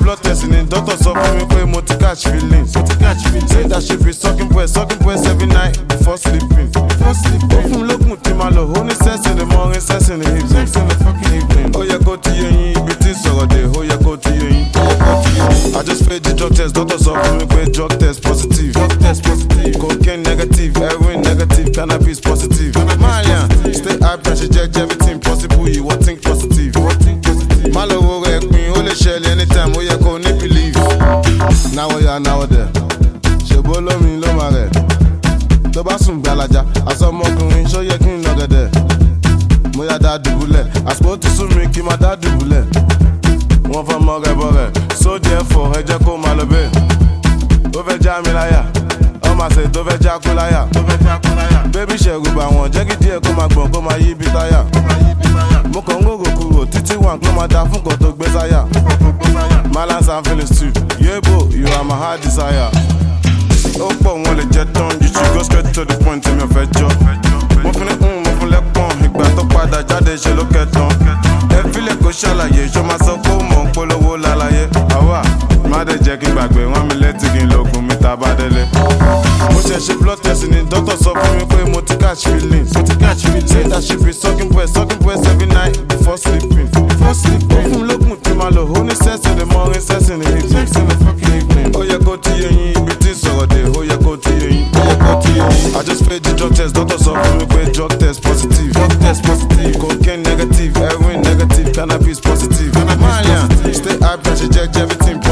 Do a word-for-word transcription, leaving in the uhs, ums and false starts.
blood test ni doctor sọ fún mi pé mo ti catch feelings. Say that she be sucking breast, sucking breast every night before sleeping. Ó fún mi lókun tí máa lò, ó ní sex in the morning, sex in the evening. Ó yẹ kó ti yé yín, ibi tí sọ̀rọ̀ dé, ó yẹ kó ti yé yín. I just paid the drug test, doctor sọ fún mi pé drug test positive. Cocaine negative, heroin negative, cannabis positive. Malian, stay high pressure, check everything possible, you want think positive. Má lọ wo rẹ̀ pin, ó lè ṣẹlẹ̀ anytime, ó yẹ kó ní believe. Náwó ya náwó dẹ̀, ṣèbó lómi ló máa rẹ̀. Tó bá sùn gbalaja, àsọmọkùnrin ṣó yẹ kí n nà gẹ̀dẹ̀. Mo yá dá dùbúlẹ̀, àsìkò ti sún mi kí n má dá dùbúlẹ̀. Wọ́n fọ́ mọ́ rẹ̀ bọ̀ rẹ̀, so therefore ẹ jẹ́ kó máa lọ bẹ́ẹ̀. Ó fẹ́ já mi láyà, ọmọ àṣẹ tó fẹ́ já kú láyà. Bébí ṣẹ̀rù bà wọ́n, jẹ́ kí díẹ̀ kó máa gbọ̀n kó máa yí bí táyà. Mo kàn ń ròrò kúrò títí wà kó máa da fún kan tó gbé sáyà. Malance and feelings too, yebo, you are my heart desire. Ó pọ̀ wọn lè jẹ tán, you should go straight to the point tí mi ò fẹ́ jọ. Mo fún ní ń mo fún lẹ́pọ̀n, ìgbà tó padà jáde ṣe ló kẹtàn. Ẹ fílẹ̀ kó ṣàlàyé, ṣó máa sọ pé ó mọ̀ ń polówó lálàyé. Àwa má dé jẹ́ kí n gbàgbé, wọ́n mi létí kí n lògùn mi tá a bá délé. Mo ṣe ṣe blood test ni doctor sọ fún mi pé mo ti catch feelings. Say that she be sucking breast, sucking breast every night before sleeping. Ó fún mi lókun tí máa lò, ó ní sex in the morning, sex in the evening. Ó yẹ kó ti yé yín, ibi tí sọ̀rọ̀ dé, ó yẹ kó ti yé yín. I just paid the drug test, doctor sọ fún mi pé drug test positive. Cocaine negative, heroin negative, cannabis positive. Malian, stay high pressure, check everything.